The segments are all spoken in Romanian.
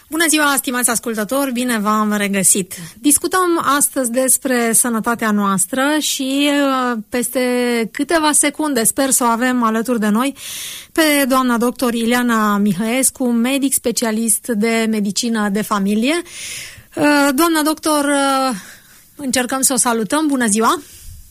Bună ziua, stimați ascultători, bine v-am regăsit. Discutăm astăzi despre sănătatea noastră și peste câteva secunde sper să o avem alături de noi pe doamna doctor Ileana Mihăescu, medic specialist de medicină de familie. Doamna doctor, încercăm să o salutăm. Bună ziua!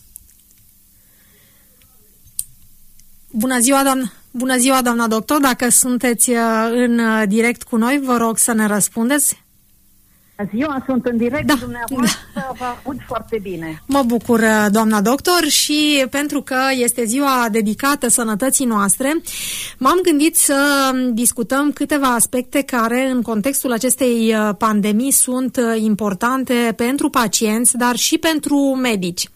Bună ziua, doamnă! Bună ziua, doamna doctor! Dacă sunteți în direct cu noi, vă rog să ne răspundeți. Bună ziua, sunt în direct cu dumneavoastră, vă aud foarte bine. Mă bucur, doamna doctor, și pentru că este ziua dedicată sănătății noastre, m-am gândit să discutăm câteva aspecte care, în contextul acestei pandemii, sunt importante pentru pacienți, dar și pentru medici.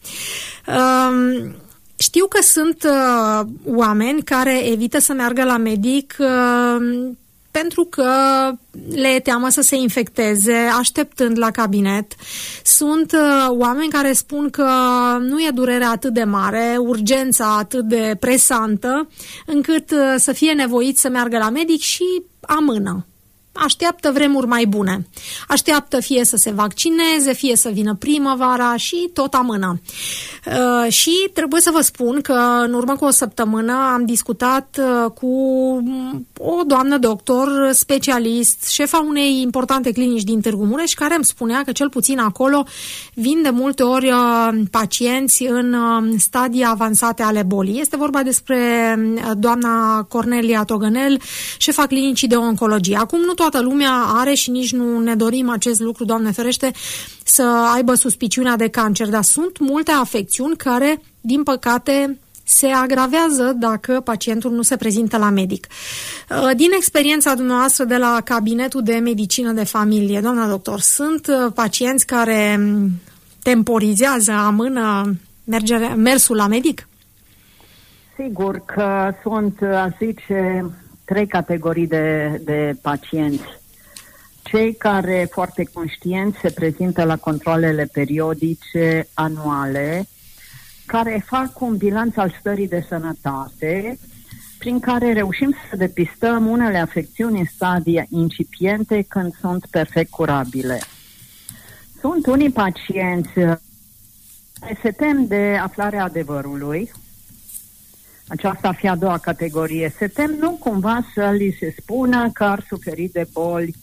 Știu că sunt oameni care evită să meargă la medic pentru că le e teamă să se infecteze așteptând la cabinet. Sunt oameni care spun că nu e durerea atât de mare, urgența atât de presantă, încât să fie nevoit să meargă la medic și amână. Așteaptă vremuri mai bune. Așteaptă fie să se vaccineze, fie să vină primăvara și tot amână. Și trebuie să vă spun că în urmă cu o săptămână am discutat cu o doamnă doctor, specialist, șefa unei importante clinici din Târgu Mureș, care îmi spunea că cel puțin acolo vin de multe ori pacienți în stadii avansate ale bolii. Este vorba despre doamna Cornelia Togănel, șefa clinicii de oncologie. Acum nu toată lumea are și nici nu ne dorim acest lucru, Doamne ferește, să aibă suspiciunea de cancer, dar sunt multe afecțiuni care, din păcate, se agravează dacă pacientul nu se prezintă la medic. Din experiența dumneavoastră de la cabinetul de medicină de familie, doamna doctor, sunt pacienți care temporizează, amână mersul la medic? Sigur că sunt, aș zice, 3 categorii de pacienți. Cei care, foarte conștienți, se prezintă la controalele periodice anuale, care fac un bilanț al stării de sănătate, prin care reușim să depistăm unele afecțiuni în stadii incipiente când sunt perfect curabile. Sunt unii pacienți care se tem de aflarea adevărului. Aceasta ar fi a doua categorie. Se tem nu cumva să li se spună că ar suferi de boli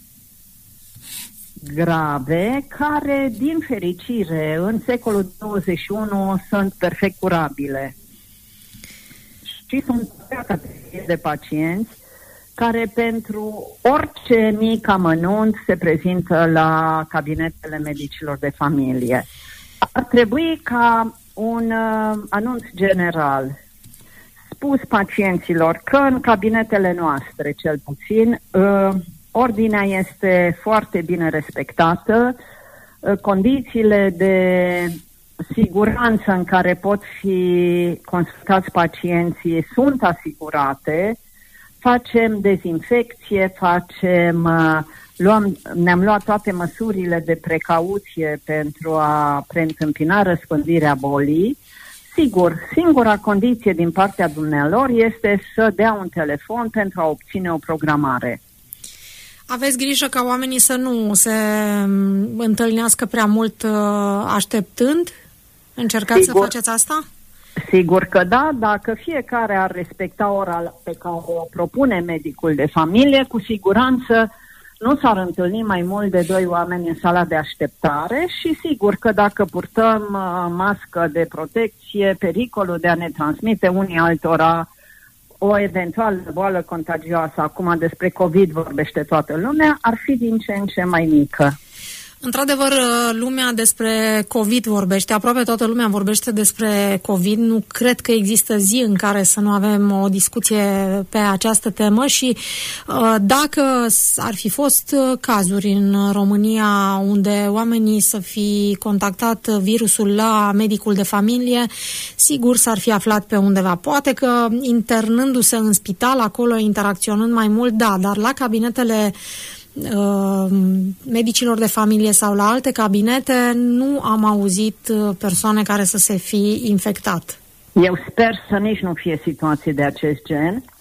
grave, care, din fericire, în secolul 21 sunt perfect curabile. Și sunt categorie de pacienți care pentru orice mic amănunt se prezintă la cabinetele medicilor de familie. Ar trebui ca un anunț general spus pacienților că în cabinetele noastre, cel puțin, ordinea este foarte bine respectată, condițiile de siguranță în care pot fi consultați pacienții sunt asigurate, facem dezinfecție, ne-am luat toate măsurile de precauție pentru a preîntâmpina răspândirea bolii. Sigur, singura condiție din partea dumnealor este să dea un telefon pentru a obține o programare. Aveți grijă ca oamenii să nu se întâlnească prea mult așteptând? Încercați să faceți asta? Sigur că da, dacă fiecare ar respecta ora pe care o propune medicul de familie, cu siguranță nu s-ar întâlni mai mult de 2 oameni în sala de așteptare și sigur că dacă purtăm mască de protecție, pericolul de a ne transmite unii altora o eventuală boală contagioasă, acum despre COVID vorbește toată lumea, ar fi din ce în ce mai mică. Într-adevăr, lumea despre COVID vorbește, aproape toată lumea vorbește despre COVID. Nu cred că există zi în care să nu avem o discuție pe această temă și dacă ar fi fost cazuri în România unde oamenii să fi contactat virusul la medicul de familie, sigur s-ar fi aflat pe undeva. Poate că internându-se în spital, acolo interacționând mai mult, da, dar la cabinetele medicilor de familie sau la alte cabinete nu am auzit persoane care să se fi infectat. Eu sper să nici nu fie situații de acest gen,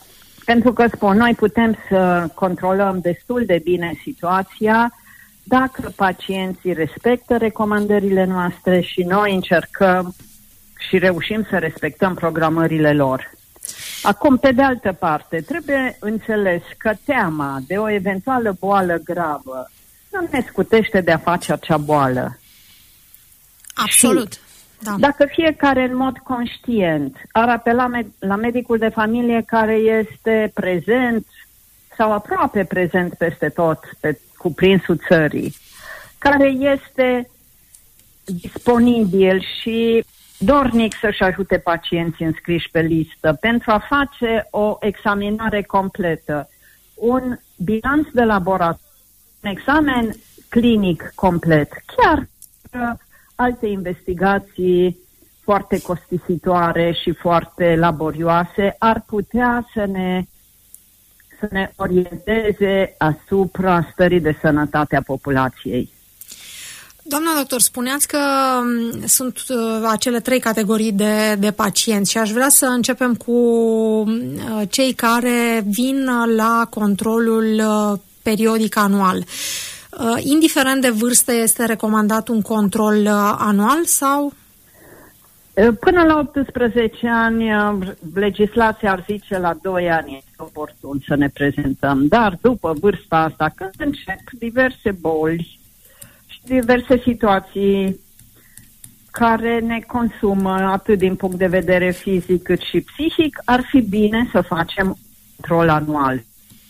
Pentru că, spun, noi putem să controlăm destul de bine situația dacă pacienții respectă recomandările noastre și noi încercăm și reușim să respectăm programările lor. Acum, pe de altă parte, trebuie înțeles că teama de o eventuală boală gravă nu ne scutește de a face acea boală. Absolut. Și da. Dacă fiecare în mod conștient ar apela la medicul de familie care este prezent sau aproape prezent peste tot pe cuprinsul țării, care este disponibil și dornic să-și ajute pacienții înscriși pe listă pentru a face o examinare completă, un bilanț de laborator, un examen clinic complet, chiar alte investigații foarte costisitoare și foarte laborioase ar putea să ne orienteze asupra stării de sănătate a populației. Doamna doctor, spuneați că sunt acele 3 categorii de pacienți și aș vrea să începem cu cei care vin la controlul periodic anual. Indiferent de vârstă, este recomandat un control anual sau? Până la 18 ani, legislația ar zice la 2 ani este oportun să ne prezentăm, dar după vârsta asta, când încep diverse boli și diverse situații care ne consumă atât din punct de vedere fizic cât și psihic, ar fi bine să facem control anual.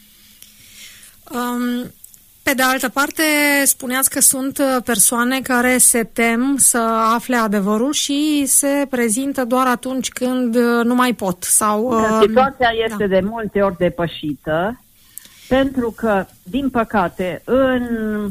Pe de altă parte, spuneați că sunt persoane care se tem să afle adevărul și se prezintă doar atunci când nu mai pot. Situația este de multe ori depășită, pentru că, din păcate, în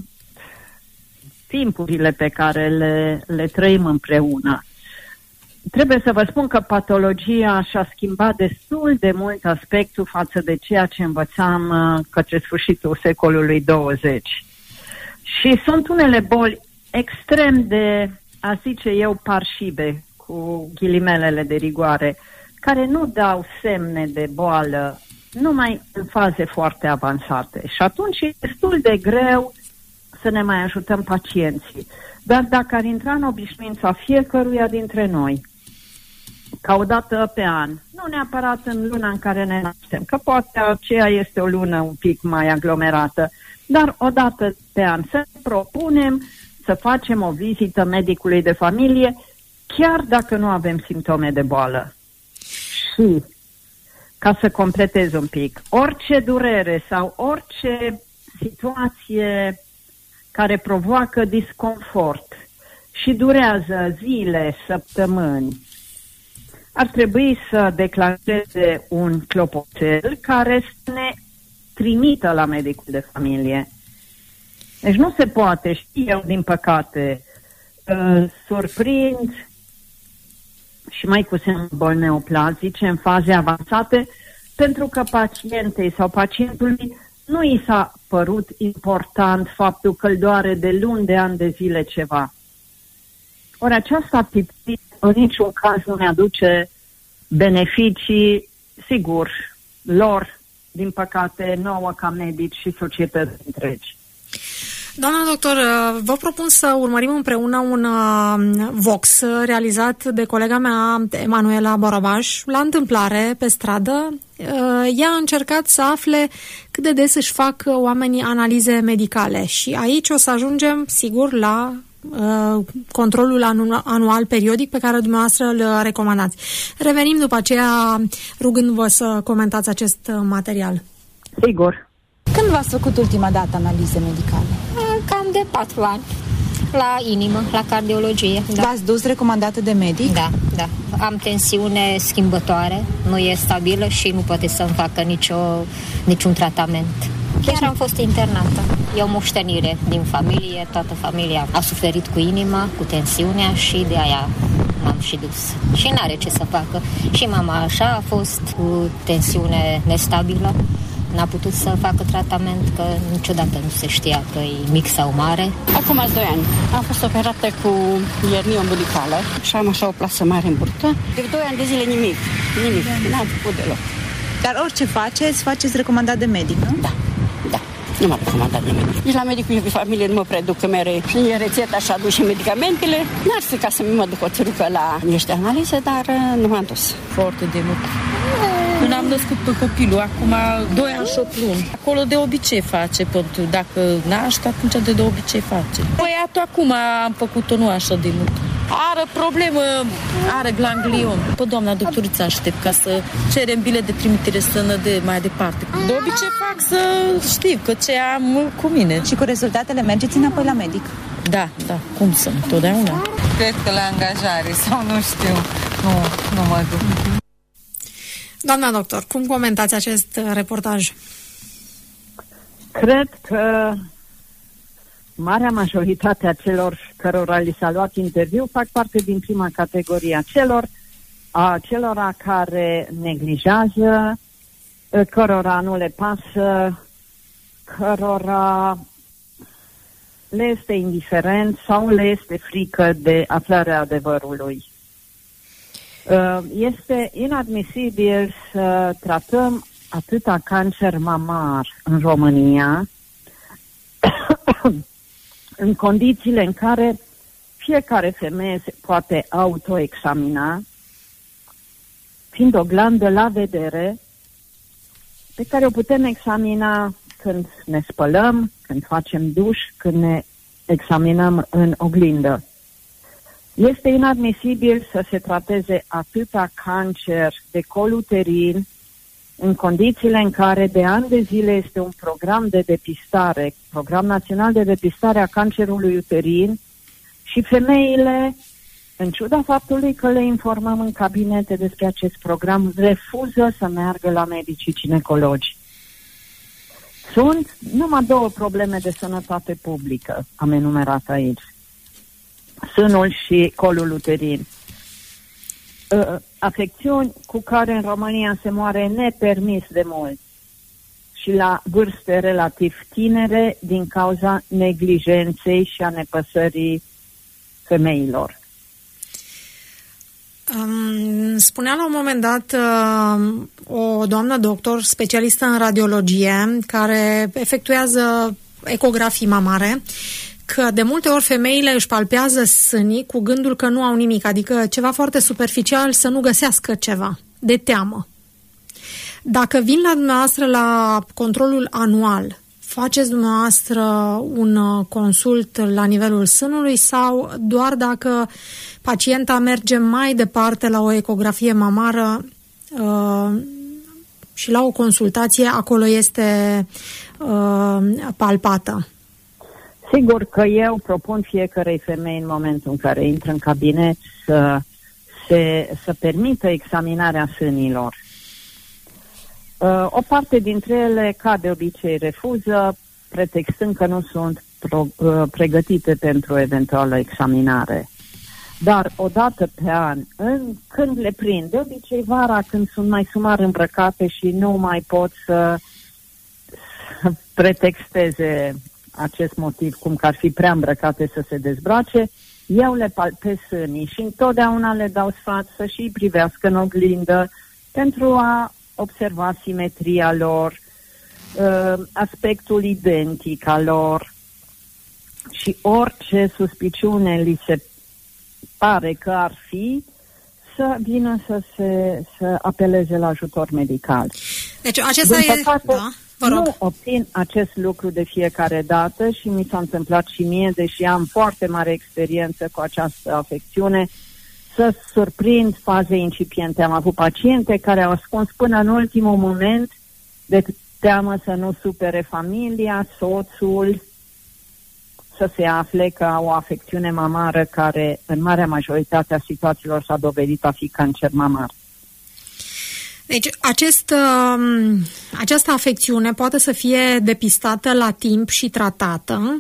timpurile pe care le trăim împreună, trebuie să vă spun că patologia și-a schimbat destul de mult aspectul față de ceea ce învățam către sfârșitul secolului 20. Și sunt unele boli extrem de, a zice eu, parșive, cu ghilimelele de rigoare, care nu dau semne de boală numai în faze foarte avansate. Și atunci e destul de greu să ne mai ajutăm pacienții. Dar dacă ar intra în obișnuința fiecăruia dintre noi, ca o dată pe an, nu neapărat în luna în care ne naștem, că poate aceea este o lună un pic mai aglomerată, dar o dată pe an să ne propunem să facem o vizită medicului de familie, chiar dacă nu avem simptome de boală. Și, ca să completez un pic, orice durere sau orice situație care provoacă disconfort și durează zile, săptămâni, ar trebui să declanșeze un clopoțel care să ne trimită la medicul de familie. Deci nu se poate, știu eu, din păcate, surprind și mai cu semn boli neoplazice în faze avansate, pentru că pacientei sau pacientului nu i s-a părut important faptul că îl doare de luni, de ani de zile ceva. Ori această atitudine în niciun caz nu ne aduce beneficii, sigur, lor, din păcate, nouă ca medici și societăți întregi. Doamna doctor, vă propun să urmărim împreună un Vox realizat de colega mea, Emanuela Borobaș, la întâmplare, pe stradă. Ea a încercat să afle cât de des își fac oamenii analize medicale și aici o să ajungem, sigur, la controlul anual periodic pe care dumneavoastră îl recomandați. Revenim după aceea rugându-vă să comentați acest material. Sigur. Când v-ați făcut ultima dată analize medicale? Cam de 4 ani. La inimă, la cardiologie. Da. V-ați dus recomandată de medic? Da, da. Am tensiune schimbătoare, nu e stabilă și nu poate să-mi facă niciun tratament. Chiar am fost internată. E o moștenire din familie, toată familia a suferit cu inima, cu tensiunea și de aia m-am și dus. Și n-are ce să facă. Și mama așa a fost cu tensiune nestabilă. N-a putut să facă tratament, că niciodată nu se știa că e mic sau mare. Acum 2 ani. Am fost operată cu iernie umbilicală și am așa o plasă mare în burtă. De 2 ani de zile nimic. N-am făcut deloc. Dar orice faceți recomandat de medic, nu? Da. Nu m-am recomandat de medic. Nici la medicul de familie nu mă preduc, că mere și rețeta și aduce medicamentele. N-ar fi ca să mă duc o țărucă la niște analize, dar nu m-am dus. Foarte de mult. Când am născut pe copilul, acum 2 ani și 8 luni. Acolo de obicei face, pentru dacă naște, atunci de obicei face. Băiatul acum am făcut-o nu așa de mult. Are problemă, are ganglion. Pe doamna doctoriță aștept ca să cerem bilet de trimitere să de mai departe. De obicei fac să știu că ce am cu mine. Și cu rezultatele mergeți înapoi la medic? Da, cum să nu, totdeauna. Cred că la angajare sau nu știu, nu mă duc. Doamna doctor, cum comentați acest reportaj? Cred că marea majoritate a celor cărora li s-a luat interviu fac parte din prima categorie a celora care neglijează, cărora nu le pasă, cărora le este indiferent sau le este frică de aflarea adevărului. Este inadmisibil să tratăm atâta cancer mamar în România în condițiile în care fiecare femeie se poate autoexamina, fiind o glandă la vedere, pe care o putem examina când ne spălăm, când facem duș, când ne examinăm în oglindă. Este inadmisibil să se trateze atâta cancer de col uterin în condițiile în care de ani de zile este un program de depistare, program național de depistare a cancerului uterin, și femeile, în ciuda faptului că le informăm în cabinete despre acest program, refuză să meargă la medicii ginecologi. Sunt numai 2 probleme de sănătate publică, am enumerat aici: sânul și colul uterin. Afecțiuni cu care în România se moare nepermis de mult și la vârste relativ tinere din cauza neglijenței și a nepăsării femeilor. Spunea la un moment dat o doamnă doctor specialistă în radiologie care efectuează ecografii mamare că de multe ori femeile își palpează sânii cu gândul că nu au nimic, adică ceva foarte superficial, să nu găsească ceva, de teamă. Dacă vin la dumneavoastră la controlul anual, faceți dumneavoastră un consult la nivelul sânului sau doar dacă pacienta merge mai departe la o ecografie mamară și la o consultație acolo este palpată? Sigur că eu propun fiecarei femei în momentul în care intră în cabinet să permită examinarea sânilor. O parte dintre ele, ca de obicei, refuză, pretextând că nu sunt pregătite pentru o eventuală examinare. Dar o dată pe an, când le prind, de obicei vara, când sunt mai sumar îmbrăcate și nu mai pot să pretexteze acest motiv, cum că ar fi prea îmbrăcate să se dezbrace, eu le palpez sânii și întotdeauna le dau sfat să și privească în oglindă pentru a observa simetria lor, aspectul identic al lor și orice suspiciune li se pare că ar fi, să vină să apeleze la ajutor medical. Deci acesta e... Da, vă rog. Nu obțin acest lucru de fiecare dată și mi s-a întâmplat și mie, deși am foarte mare experiență cu această afecțiune, să surprind faze incipiente. Am avut paciente care au ascuns până în ultimul moment de teamă să nu supere familia, soțul, să se afle că au o afecțiune mamară care în marea majoritate a situațiilor s-a dovedit a fi cancer mamar. Deci această afecțiune poate să fie depistată la timp și tratată,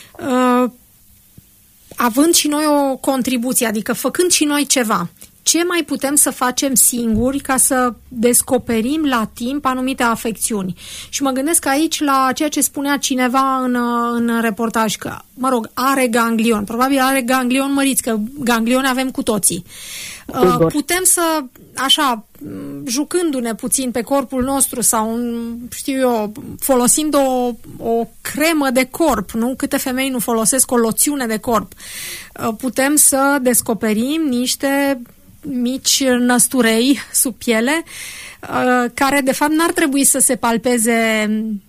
având și noi o contribuție, adică făcând și noi ceva. Ce mai putem să facem singuri ca să descoperim la timp anumite afecțiuni? Și mă gândesc aici la ceea ce spunea cineva în reportaj, că, mă rog, are ganglion. Probabil are ganglion măriți, că ganglion avem cu toții. Putem să, așa, jucându-ne puțin pe corpul nostru sau, știu eu, folosind o cremă de corp, nu? Câte femei nu folosesc o loțiune de corp. Putem să descoperim niște mici năsturei sub piele care, de fapt, n-ar trebui să se palpeze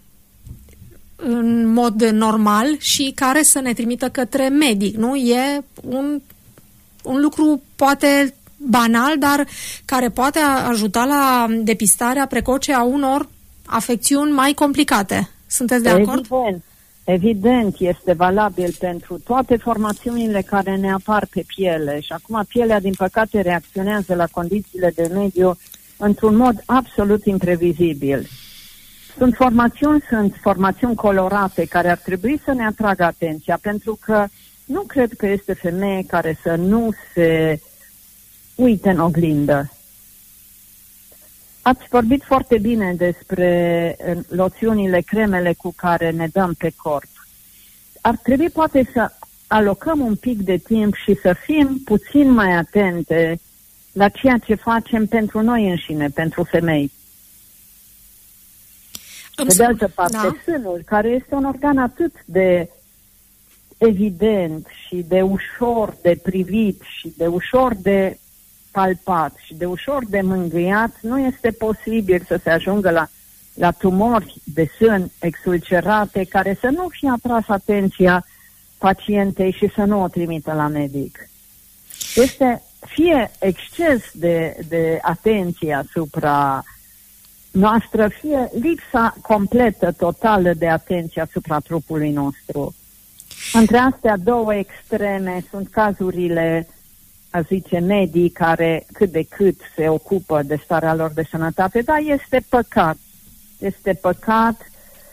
în mod normal și care să ne trimită către medic, nu? E un lucru poate banal, dar care poate ajuta la depistarea precoce a unor afecțiuni mai complicate. Sunteți de acord? Evident, este valabil pentru toate formațiunile care ne apar pe piele și acum pielea, din păcate, reacționează la condițiile de mediu într-un mod absolut imprevizibil. Sunt formațiuni colorate care ar trebui să ne atragă atenția, pentru că nu cred că este femeie care să nu se uite în oglindă. Ați vorbit foarte bine despre loțiunile, cremele cu care ne dăm pe corp. Ar trebui poate să alocăm un pic de timp și să fim puțin mai atente la ceea ce facem pentru noi înșine, pentru femei. Pe de altă parte, sânul, care este un organ atât de evident și de ușor de privit și de ușor de palpat și de ușor de mângâiat, nu este posibil să se ajungă la tumori de sân exulcerate care să nu fie atras atenția pacientei și să nu o trimită la medic. Este fie exces de atenție asupra noastră, fie lipsa completă, totală de atenție asupra trupului nostru. Între astea două extreme sunt cazurile, a zice, medii care cât de cât se ocupă de starea lor de sănătate, dar este păcat. Este păcat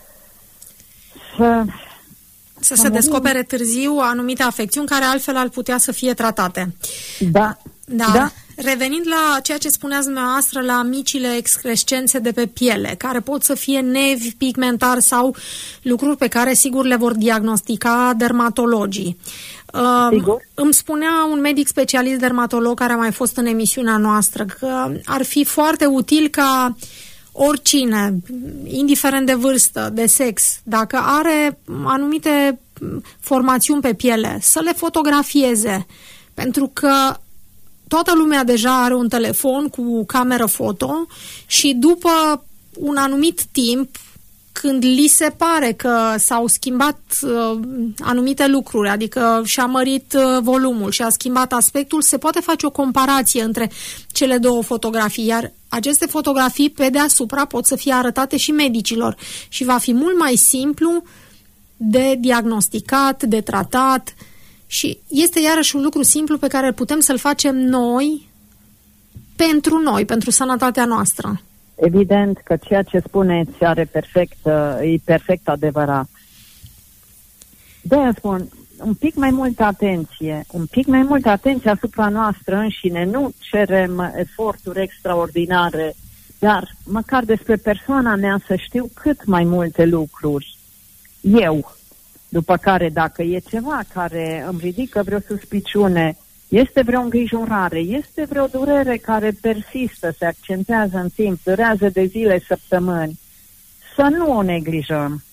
să se descopere târziu anumite afecțiuni care altfel ar putea să fie tratate. Da. Revenind la ceea ce spuneați dumneavoastră, la micile excrescențe de pe piele, care pot să fie nevi pigmentari sau lucruri pe care sigur le vor diagnostica dermatologii. Îmi spunea un medic specialist dermatolog care a mai fost în emisiunea noastră că ar fi foarte util ca oricine, indiferent de vârstă, de sex, dacă are anumite formațiuni pe piele, să le fotografieze, pentru că toată lumea deja are un telefon cu cameră foto și după un anumit timp, când li se pare că s-au schimbat anumite lucruri, adică și-a mărit volumul și-a schimbat aspectul, se poate face o comparație între cele două fotografii, iar aceste fotografii pe deasupra pot să fie arătate și medicilor și va fi mult mai simplu de diagnosticat, de tratat și este iarăși un lucru simplu pe care putem să-l facem noi, pentru sănătatea noastră. Evident că ceea ce spuneți e perfect adevărat. De-aia spun, un pic mai multă atenție asupra noastră înșine. Nu cerem eforturi extraordinare, dar măcar despre persoana mea să știu cât mai multe lucruri. Eu, după care dacă e ceva care îmi ridică vreo suspiciune, este vreo îngrijorare, este vreo durere care persistă, se accentuează în timp, durează de zile, săptămâni, să nu o neglijăm.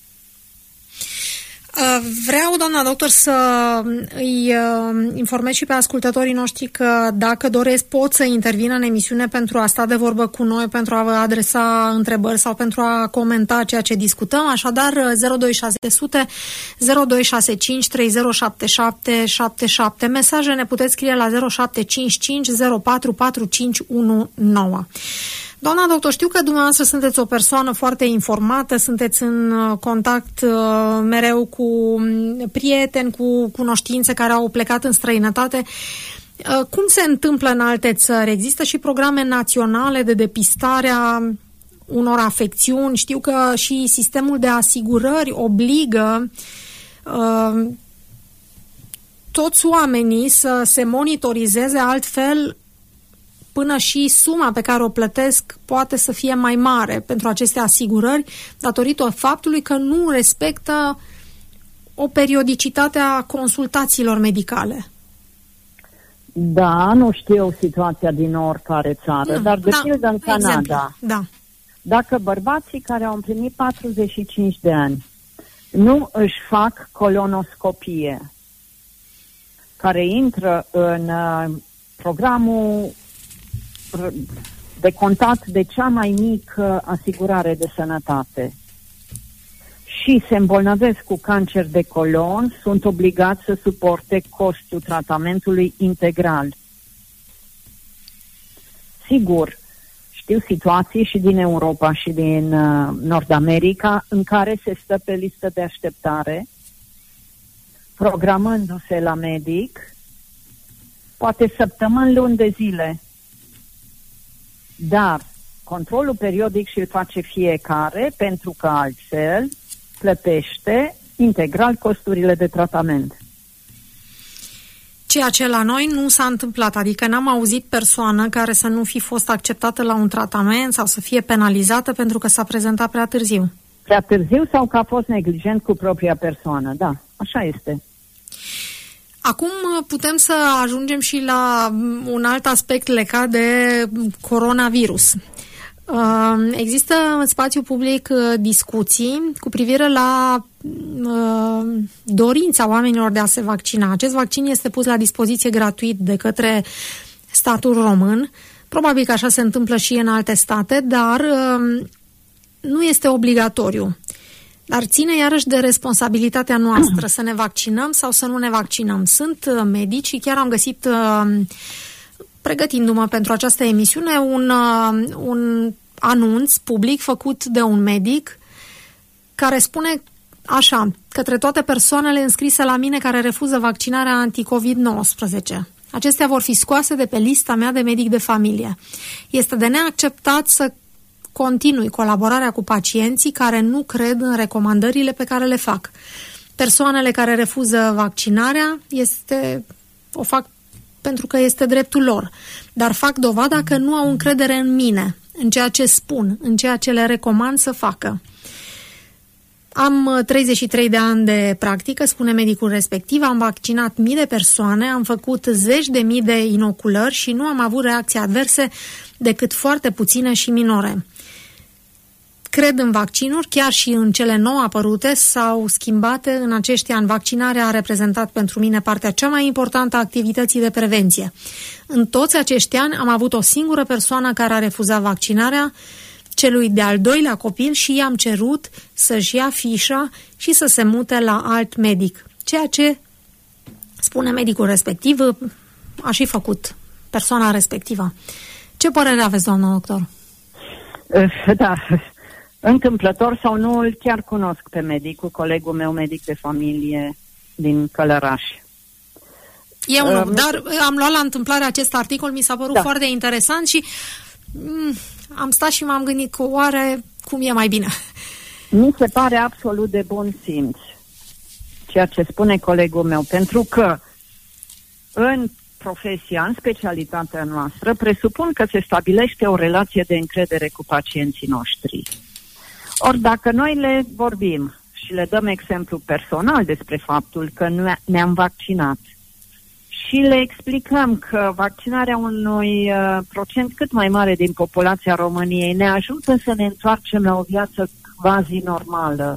Vreau, doamna doctor, să îi informez și pe ascultătorii noștri că dacă doresc pot să intervină în emisiune pentru a sta de vorbă cu noi, pentru a vă adresa întrebări sau pentru a comenta ceea ce discutăm. Așadar, 02600 0265 3077 77. Mesaje ne puteți scrie la 0755 044519. Doamna doctor, știu că dumneavoastră sunteți o persoană foarte informată, sunteți în contact mereu cu prieteni, cu cunoștințe care au plecat în străinătate. Cum se întâmplă în alte țări? Există și programe naționale de depistare a unor afecțiuni? Știu că și sistemul de asigurări obligă toți oamenii să se monitorizeze, altfel până și suma pe care o plătesc poate să fie mai mare pentru aceste asigurări, datorită faptului că nu respectă o periodicitate a consultațiilor medicale. Da, nu știu situația din oricare țară, dar de pildă în Canada, dacă bărbații care au împlinit 45 de ani nu își fac colonoscopie, care intră în programul de contat de cea mai mică asigurare de sănătate și se îmbolnăvesc cu cancer de colon, sunt obligați să suporte costul tratamentului integral. Sigur, știu situații și din Europa și din Nord-America în care se stă pe listă de așteptare, programându-se la medic, poate săptămâni, luni de zile. Dar controlul periodic și-l face fiecare, pentru că altfel plătește integral costurile de tratament. Ceea ce la noi nu s-a întâmplat, adică n-am auzit persoană care să nu fi fost acceptată la un tratament sau să fie penalizată pentru că s-a prezentat prea târziu. Prea târziu sau că a fost neglijent cu propria persoană, da, așa este. Acum putem să ajungem și la un alt aspect legat de coronavirus. Există în spațiu public discuții cu privire la dorința oamenilor de a se vaccina. Acest vaccin este pus la dispoziție gratuit de către statul român. Probabil că așa se întâmplă și în alte state, dar nu este obligatoriu. Dar ține iarăși de responsabilitatea noastră să ne vaccinăm sau să nu ne vaccinăm. Sunt medici și chiar am găsit, pregătindu-mă pentru această emisiune, un anunț public făcut de un medic care spune așa, către toate persoanele înscrise la mine care refuză vaccinarea anti-COVID-19. Acestea vor fi scoase de pe lista mea de medic de familie. Este de neacceptat să continui colaborarea cu pacienții care nu cred în recomandările pe care le fac. Persoanele care refuză vaccinarea o fac pentru că este dreptul lor, dar fac dovada că nu au încredere în mine, în ceea ce spun, în ceea ce le recomand să facă. Am 33 de ani de practică, spune medicul respectiv, am vaccinat mii de persoane, am făcut zeci de mii de inoculări și nu am avut reacții adverse decât foarte puține și minore. Cred în vaccinuri, chiar și în cele nou apărute sau schimbate în acești ani. Vaccinarea a reprezentat pentru mine partea cea mai importantă a activității de prevenție. În toți acești ani am avut o singură persoană care a refuzat vaccinarea, celui de-al doilea copil, și i-am cerut să-și ia fișa și să se mute la alt medic. Ceea ce, spune medicul respectiv, a și făcut persoana respectivă. Ce părere aveți, doamnă doctor? Da, întâmplător sau nu, îl chiar cunosc pe medicul, colegul meu medic de familie din Călăraș. Eu nu, dar am luat la întâmplare acest articol, mi s-a părut foarte interesant și am stat și m-am gândit că oare cum e mai bine. Mi se pare absolut de bun simț ceea ce spune colegul meu, pentru că în profesia, în specialitatea noastră, presupun că se stabilește o relație de încredere cu pacienții noștri. Ori dacă noi le vorbim și le dăm exemplu personal despre faptul că ne-am vaccinat și le explicăm că vaccinarea unui procent cât mai mare din populația României ne ajută să ne întoarcem la o viață quasi normală,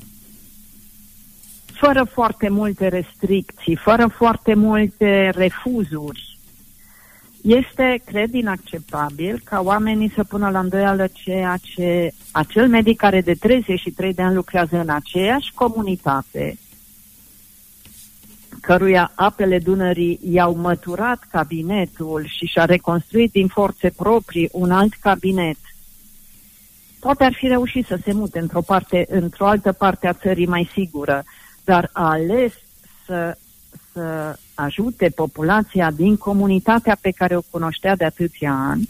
fără foarte multe restricții, fără foarte multe refuzuri, este, cred, inacceptabil ca oamenii să pună la îndoială ceea ce acel medic care de 33 de ani lucrează în aceeași comunitate, căruia apele Dunării i-au măturat cabinetul și și-a reconstruit din forțe proprii un alt cabinet, poate ar fi reușit să se mute într-o altă parte a țării mai sigură, dar a ales să ajute populația din comunitatea pe care o cunoștea de atâția ani.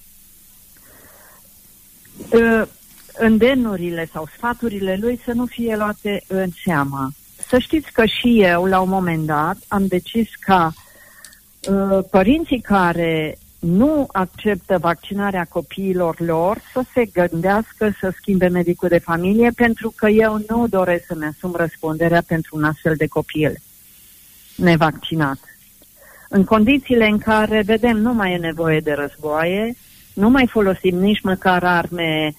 Îndemnurile sau sfaturile lui să nu fie luate în seamă. Să știți că și eu, la un moment dat, am decis ca părinții care nu acceptă vaccinarea copiilor lor să se gândească să schimbe medicul de familie, pentru că eu nu doresc să-mi asum răspunderea pentru un astfel de copil nevaccinat. În condițiile în care, vedem, nu mai e nevoie de războaie, nu mai folosim nici măcar arme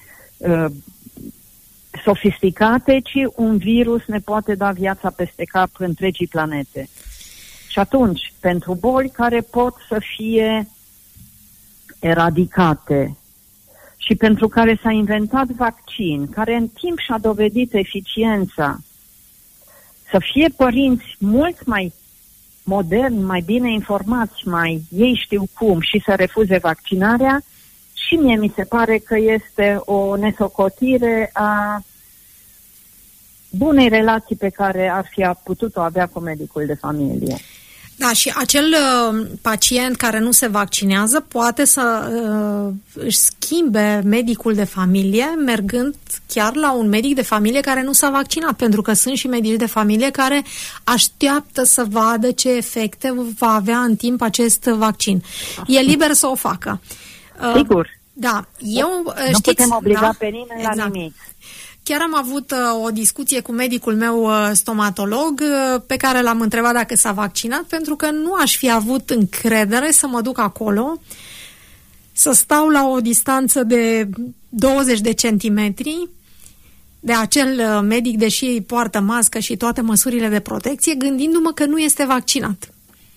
sofisticate, ci un virus ne poate da viața peste cap întregii planete. Și atunci, pentru boli care pot să fie eradicate și pentru care s-a inventat vaccin, care în timp și-a dovedit eficiența, să fie părinți mult mai moderni, mai bine informați, ei știu cum și să refuze vaccinarea, și mie mi se pare că este o nesocotire a bunei relații pe care ar fi putut-o avea cu medicul de familie. Da, și acel pacient care nu se vaccinează poate să își schimbe medicul de familie mergând chiar la un medic de familie care nu s-a vaccinat, pentru că sunt și medici de familie care așteaptă să vadă ce efecte va avea în timp acest vaccin. E liber să o facă. Sigur. Da, nu putem obliga pe nimeni la nimic. Chiar am avut o discuție cu medicul meu stomatolog pe care l-am întrebat dacă s-a vaccinat, pentru că nu aș fi avut încredere să mă duc acolo, să stau la o distanță de 20 de centimetri de acel medic, deși poartă mască și toate măsurile de protecție, gândindu-mă că nu este vaccinat.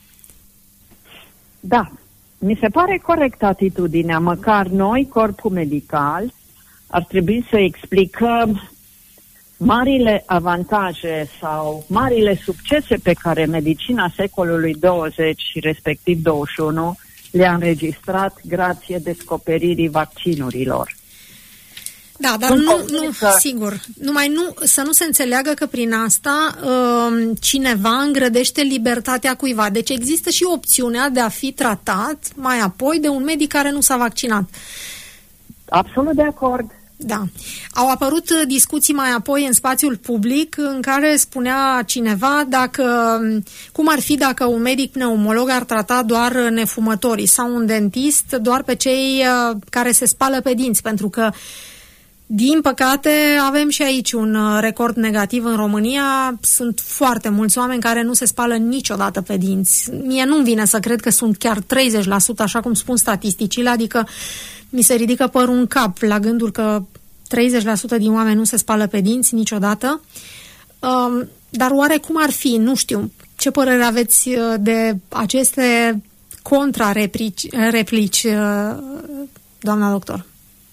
Da, mi se pare corectă atitudinea, măcar noi, corpul medical, ar trebui să explicăm marile avantaje sau marile succese pe care medicina secolului 20 și respectiv 21 le-a înregistrat grație descoperirii vaccinurilor. Da, dar sigur, să nu se înțeleagă că prin asta cineva îngrădește libertatea cuiva. Deci există și opțiunea de a fi tratat mai apoi de un medic care nu s-a vaccinat. Absolut de acord. Da. Au apărut discuții mai apoi în spațiul public în care spunea cineva cum ar fi dacă un medic pneumolog ar trata doar nefumătorii sau un dentist doar pe cei care se spală pe dinți, pentru că din păcate avem și aici un record negativ în România. Sunt foarte mulți oameni care nu se spală niciodată pe dinți. Mie nu-mi vine să cred că sunt chiar 30%, așa cum spun statisticile, adică mi se ridică părul în cap la gândul că 30% din oameni nu se spală pe dinți niciodată. Dar oare cum ar fi? Nu știu. Ce părere aveți de aceste contrareplici, doamna doctor?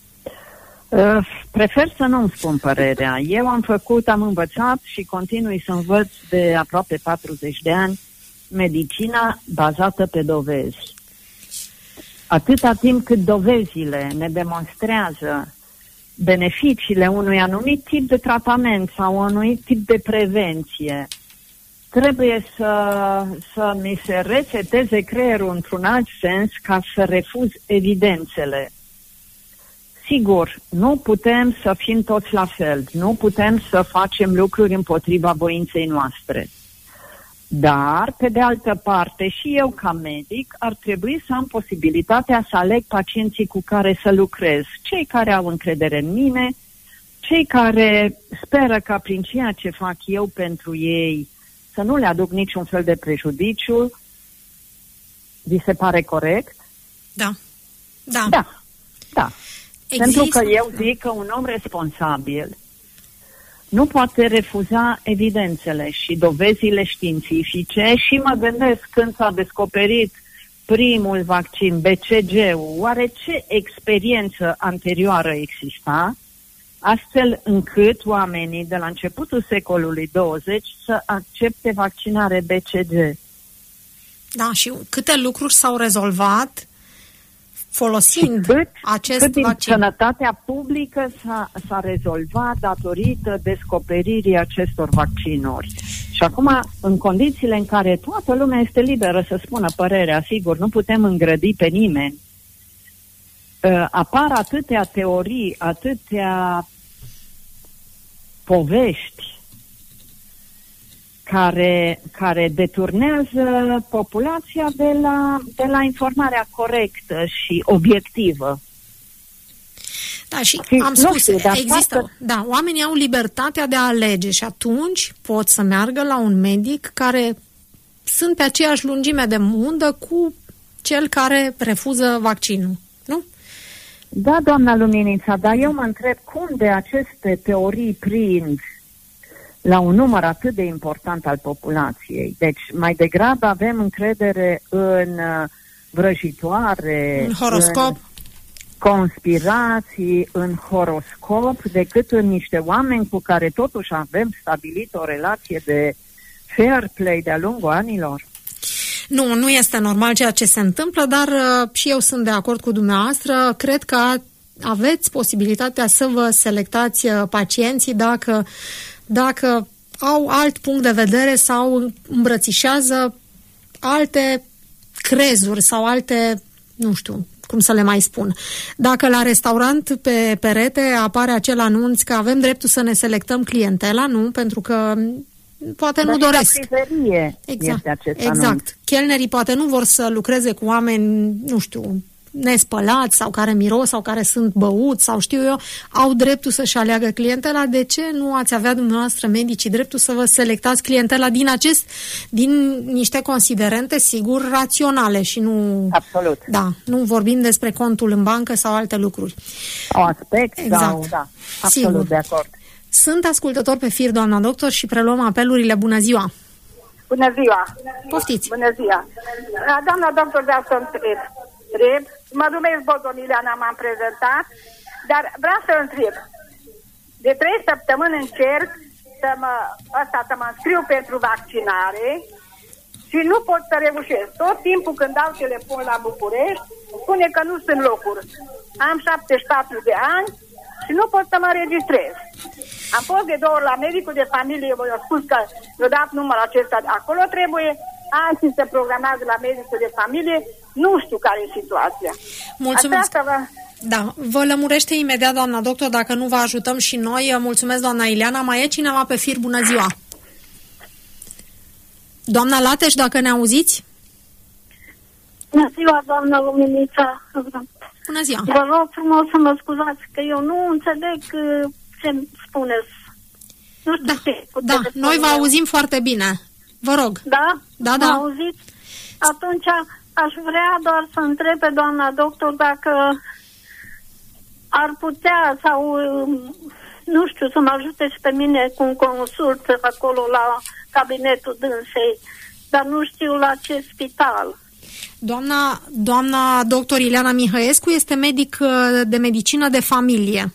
Prefer să nu-mi spun părerea. Eu am învățat și continui să învăț de aproape 40 de ani medicina bazată pe dovezi. Atâta timp cât dovezile ne demonstrează beneficiile unui anumit tip de tratament sau unui anumit tip de prevenție, trebuie să mi se reseteze creierul într-un alt sens ca să refuz evidențele. Sigur, nu putem să fim toți la fel, nu putem să facem lucruri împotriva voinței noastre. Dar, pe de altă parte, și eu ca medic ar trebui să am posibilitatea să aleg pacienții cu care să lucrez. Cei care au încredere în mine, cei care speră ca prin ceea ce fac eu pentru ei să nu le aduc niciun fel de prejudiciu. Vi se pare corect? Da. Pentru că eu zic că un om responsabil nu poate refuza evidențele și dovezile științifice și mă gândesc când s-a descoperit primul vaccin, BCG-ul, oare ce experiență anterioară exista, astfel încât oamenii de la începutul secolului 20 să accepte vaccinare BCG. Da, și câte lucruri s-au rezolvat folosind acest vaccin. vaccin. Sănătatea publică s-a rezolvat datorită descoperirii acestor vaccinuri. Și acum, în condițiile în care toată lumea este liberă să spună părerea, sigur, nu putem îngrădi pe nimeni, apar atâtea teorii, atâtea povești care deturnează populația de la informarea corectă și obiectivă. Da, și am spus, oamenii au libertatea de a alege și atunci pot să meargă la un medic care sunt pe aceeași lungime de undă cu cel care refuză vaccinul, nu? Da, doamna Luminița, dar eu mă întreb cum de aceste teorii prind la un număr atât de important al populației. Deci, mai degrabă avem încredere în vrăjitoare, în horoscop, în conspirații, în horoscop, decât în niște oameni cu care totuși avem stabilit o relație de fair play de-a lungul anilor. Nu este normal ceea ce se întâmplă, dar și eu sunt de acord cu dumneavoastră. Cred că aveți posibilitatea să vă selectați pacienții dacă au alt punct de vedere sau îmbrățișează alte crezuri sau alte, nu știu cum să le mai spun. Dacă la restaurant pe perete apare acel anunț că avem dreptul să ne selectăm clientela, nu, pentru că poate nu doresc. Exact. Chelnerii poate nu vor să lucreze cu oameni, nu știu, nespălați sau care miros sau care sunt băuți sau știu eu, au dreptul să-și aleagă clientela. De ce nu ați avea dumneavoastră medicii dreptul să vă selectați clientela din niște considerente, sigur, raționale și nu... Absolut. Da, nu vorbim despre contul în bancă sau alte lucruri. Sau aspect, exact. Sau, da, absolut sigur. De acord. Sunt ascultător pe fir, doamna doctor, și preluăm apelurile. Bună ziua! Bună ziua! Poftiți! Bună ziua! Doamna doctor, de asta întreb. Mă numesc Bodon Ileana, m-am prezentat, dar vreau să întreb. De 3 săptămâni încerc să mă înscriu pentru vaccinare și nu pot să reușesc. Tot timpul când dau telefon la București, spune că nu sunt locuri. Am 74 de ani și nu pot să mă registrez. Am fost de 2 ori la medicul de familie, voi au spus că mi-a dat numărul acesta, acolo trebuie, alții se programează la medicul de familie, nu știu care e situația. Mulțumesc. Da, vă lămurește imediat, doamna doctor, dacă nu vă ajutăm și noi. Mulțumesc, doamna Ileana. Mai e cineva pe fir? Bună ziua! Doamna Lateș, dacă ne auziți? Bună ziua, doamna Luminița. Bună ziua! Vă rog frumos să mă scuzați că eu nu înțeleg ce spuneți. Nu știu da, noi vă auzim foarte bine. Vă rog. Da? Da. Mă auziți? Atunci aș vrea doar să întreb pe doamna doctor dacă ar putea sau, nu știu, să mă ajute și pe mine cu un consult acolo la cabinetul dânsei, dar nu știu la ce spital. Doamna doctor Ileana Mihăescu este medic de medicină de familie.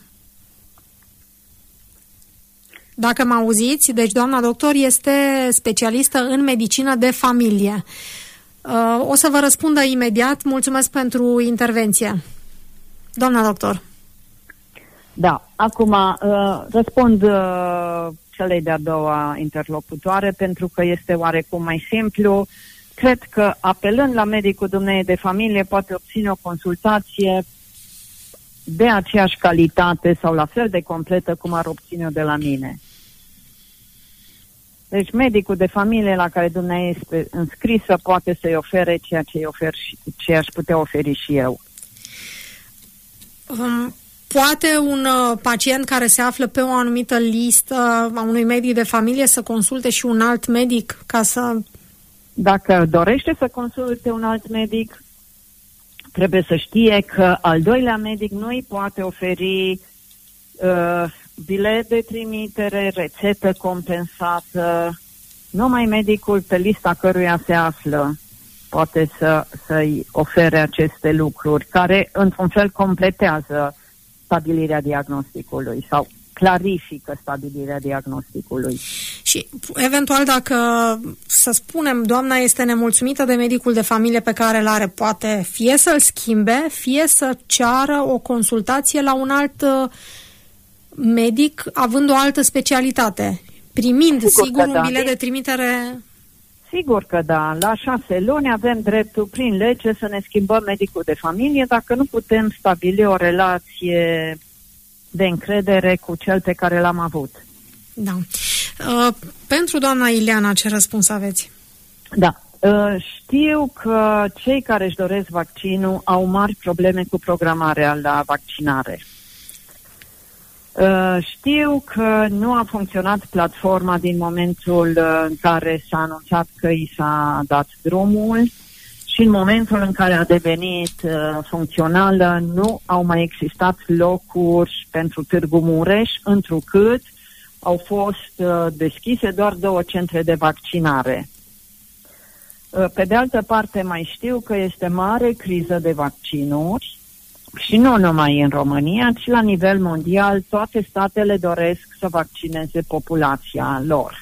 Dacă mă auziți, deci doamna doctor este specialistă în medicină de familie. O să vă răspundă imediat. Mulțumesc pentru intervenție. Doamna doctor. Da, acum răspund celei de-a doua interlocutoare pentru că este oarecum mai simplu. Cred că apelând la medicul dumneavoastră de familie poate obține o consultație de aceeași calitate sau la fel de completă cum ar obține-o de la mine. Deci medicul de familie la care dumneavoastră este înscrisă poate să-i ofere ceea ce îi ofer și ce aș putea oferi și eu. Poate un pacient care se află pe o anumită listă a unui medic de familie să consulte și un alt medic ca să... Dacă dorește să consulte un alt medic, trebuie să știe că al doilea medic nu îi poate oferi bilet de trimitere, rețetă compensată. Numai medicul pe lista căruia se află poate să-i ofere aceste lucruri, care într-un fel completează stabilirea diagnosticului sau clarifică stabilirea diagnosticului. Și eventual dacă, să spunem, doamna este nemulțumită de medicul de familie pe care îl are, poate fie să-l schimbe, fie să ceară o consultație la un alt medic având o altă specialitate, primind sigur un bilet de trimitere. Sigur că da. La 6 luni avem dreptul prin lege să ne schimbăm medicul de familie dacă nu putem stabili o relație de încredere cu cel pe care l-am avut. Da. Pentru doamna Ileana, ce răspuns aveți? Da. Știu că cei care își doresc vaccinul au mari probleme cu programarea la vaccinare. Știu că nu a funcționat platforma din momentul în care s-a anunțat că i s-a dat drumul și în momentul în care a devenit funcțională nu au mai existat locuri pentru Târgu Mureș, întrucât au fost deschise doar 2 centre de vaccinare. Pe de altă parte mai știu că este mare criză de vaccinuri și nu numai în România, ci la nivel mondial toate statele doresc să vaccineze populația lor.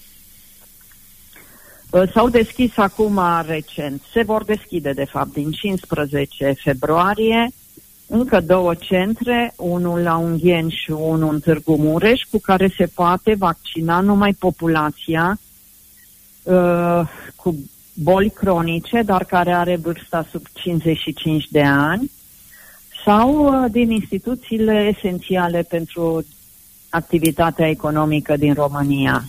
S-au deschis acum recent, se vor deschide de fapt din 15 februarie, încă 2 centre, unul la Ungheni și unul în Târgu Mureș, cu care se poate vaccina numai populația cu boli cronice, dar care are vârsta sub 55 de ani, sau din instituțiile esențiale pentru activitatea economică din România.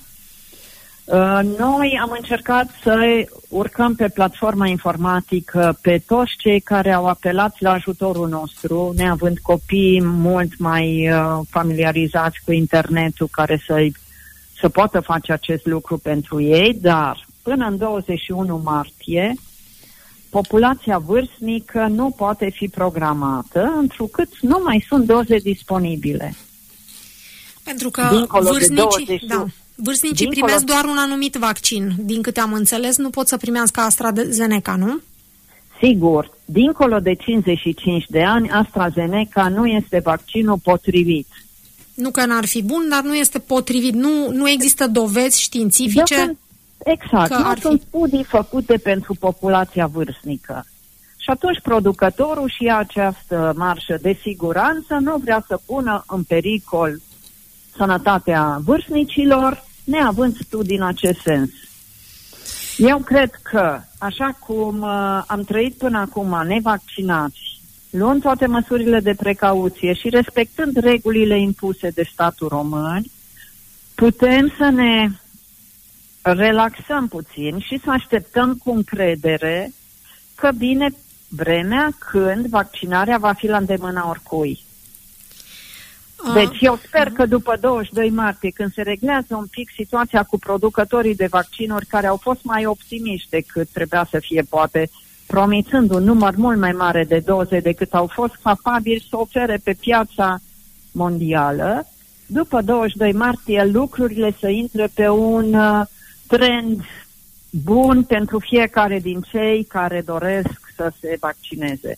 Noi am încercat să urcăm pe platforma informatică pe toți cei care au apelat la ajutorul nostru, neavând copii mult mai familiarizați cu internetul care să poată face acest lucru pentru ei, dar până în 21 martie populația vârstnică nu poate fi programată, întrucât nu mai sunt doze disponibile. Pentru că vârstnicii primesc doar un anumit vaccin. Din câte am înțeles, nu pot să primească AstraZeneca, nu? Sigur, dincolo de 55 de ani, AstraZeneca nu este vaccinul potrivit. Nu că n-ar fi bun, dar nu este potrivit. Nu există dovezi științifice. Exact, nu sunt studii făcute pentru populația vârstnică. Și atunci producătorul și ia această marșă de siguranță, nu vrea să pună în pericol sănătatea vârstnicilor, neavând studii în acest sens. Eu cred că, așa cum am trăit până acum nevaccinați, luând toate măsurile de precauție și respectând regulile impuse de statul român, putem să ne relaxăm puțin și să așteptăm cu încredere că vine vremea când vaccinarea va fi la îndemâna oricui. Deci eu sper că după 22 martie, când se reglează un pic situația cu producătorii de vaccinuri care au fost mai optimiști decât trebuia să fie, poate, promițând un număr mult mai mare de doze decât au fost capabili să ofere pe piața mondială, după 22 martie lucrurile să intre pe un trend bun pentru fiecare din cei care doresc să se vaccineze.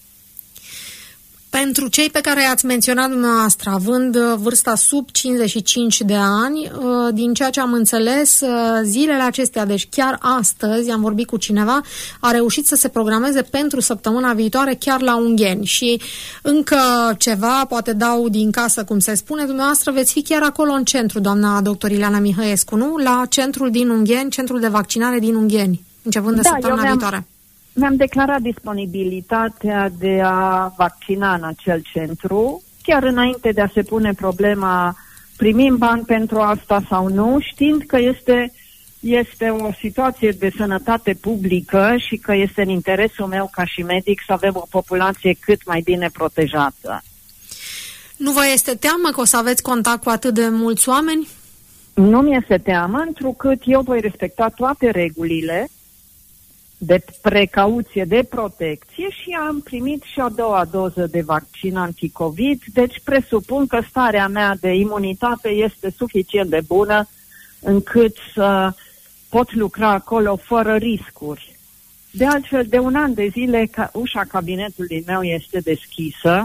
Pentru cei pe care i-ați menționat dumneavoastră, având vârsta sub 55 de ani, din ceea ce am înțeles, zilele acestea, deci chiar astăzi, am vorbit cu cineva, a reușit să se programeze pentru săptămâna viitoare chiar la Ungheni. Și încă ceva, poate dau din casă, cum se spune, dumneavoastră veți fi chiar acolo în centru, doamna doctor Ileana Mihăiescu, nu? La centrul din Ungheni, centrul de vaccinare din Ungheni, începând de săptămâna viitoare. Mi-am declarat disponibilitatea de a vaccina în acel centru, chiar înainte de a se pune problema primim bani pentru asta sau nu, știind că este o situație de sănătate publică și că este în interesul meu ca și medic să avem o populație cât mai bine protejată. Nu vă este teamă că o să aveți contact cu atât de mulți oameni? Nu mi-este teamă, întrucât eu voi respecta toate regulile de precauție, de protecție și am primit și a doua doză de vaccin anticovid, deci presupun că starea mea de imunitate este suficient de bună încât să pot lucra acolo fără riscuri. De altfel, de un an de zile, ușa cabinetului meu este deschisă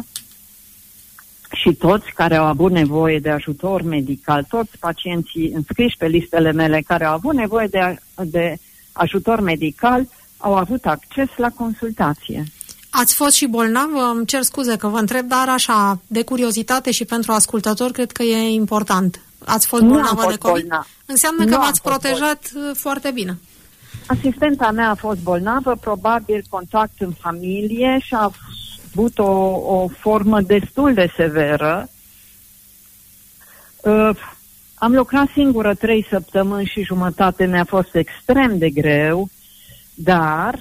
și toți care au avut nevoie de ajutor medical, toți pacienții înscriși pe listele mele care au avut nevoie de ajutor medical, au avut acces la consultație. Ați fost și bolnav? Îmi cer scuze că vă întreb, dar așa, de curiozitate și pentru ascultători, cred că e important. Ați fost bolnavă de COVID? Bolnav. Înseamnă că v-ați protejat foarte bine. Asistenta mea a fost bolnavă, probabil contact în familie și a avut o formă destul de severă. Am lucrat singură 3 săptămâni și jumătate, mi-a fost extrem de greu, dar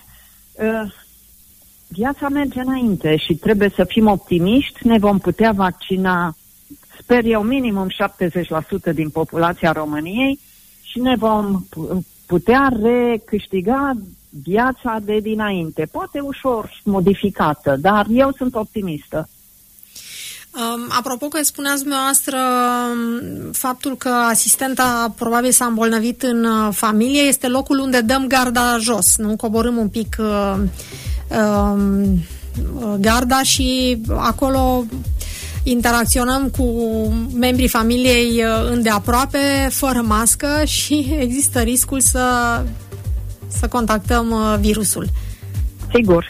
viața merge înainte și trebuie să fim optimiști, ne vom putea vaccina sper eu, minimum 70% din populația României și ne vom putea recâștiga viața de dinainte. Poate ușor modificată, dar eu sunt optimistă. Apropo că spuneați dumneavoastră faptul că asistenta probabil s-a îmbolnăvit în familie, este locul unde dăm garda jos, nu? Coborâm un pic garda și acolo interacționăm cu membrii familiei îndeaproape, fără mască și există riscul să contactăm virusul. Sigur.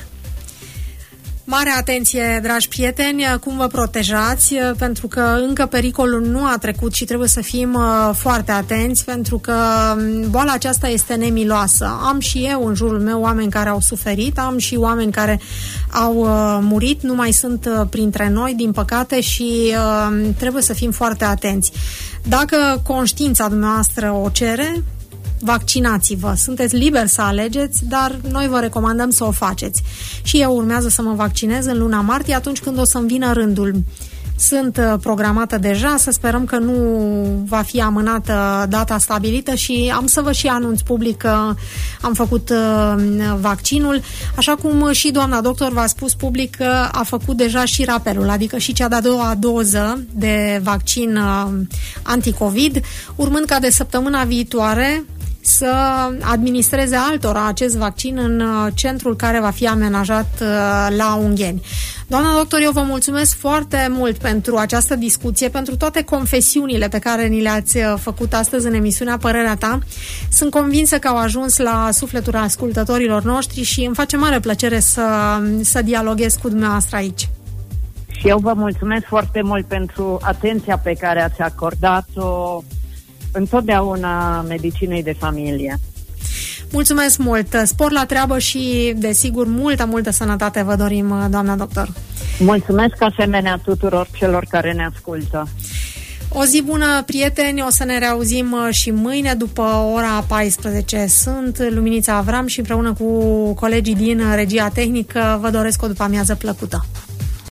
Mare atenție, dragi prieteni, cum vă protejați, pentru că încă pericolul nu a trecut și trebuie să fim foarte atenți, pentru că boala aceasta este nemiloasă. Am și eu în jurul meu oameni care au suferit, am și oameni care au murit, nu mai sunt printre noi, din păcate, și trebuie să fim foarte atenți. Dacă conștiința dumneavoastră o cere, vaccinați-vă. Sunteți liberi să alegeți, dar noi vă recomandăm să o faceți. Și eu urmează să mă vaccinez în luna martie, atunci când o să-mi vină rândul. Sunt programată deja, să sperăm că nu va fi amânată data stabilită și am să vă și anunț public că am făcut vaccinul, așa cum și doamna doctor v-a spus public că a făcut deja și rapelul, adică și cea de-a doua doză de vaccin anticovid, urmând ca de săptămâna viitoare să administreze altora acest vaccin în centrul care va fi amenajat la Ungheni. Doamna doctor, eu vă mulțumesc foarte mult pentru această discuție, pentru toate confesiunile pe care ni le-ați făcut astăzi în emisiunea Părerea Ta. Sunt convinsă că au ajuns la sufletul ascultătorilor noștri și îmi face mare plăcere să dialoghez cu dumneavoastră aici. Și eu vă mulțumesc foarte mult pentru atenția pe care ați acordat-o întotdeauna medicinei de familie. Mulțumesc mult! Spor la treabă și, desigur, multă sănătate vă dorim, doamna doctor. Mulțumesc asemenea tuturor celor care ne ascultă. O zi bună, prieteni! O să ne reauzim și mâine după ora 14. Sunt Luminița Avram și împreună cu colegii din Regia Tehnică vă doresc o după-amiază plăcută.